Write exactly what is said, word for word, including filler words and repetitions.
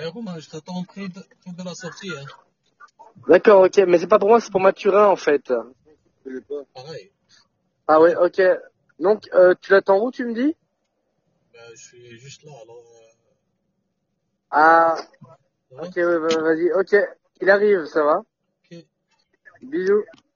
Eh, Romain, je t'attends près de, près de la sortie, hein. D'accord, ok, mais c'est pas pour moi, c'est pour Mathurin en fait. Pareil. Ah ouais, ok. Donc, euh, tu l'attends où, tu me dis? Ben, je suis juste là, alors, euh, Ah, ça va? ok, ouais, bah, vas-y, ok. Il arrive, ça va? Ok. Bisous.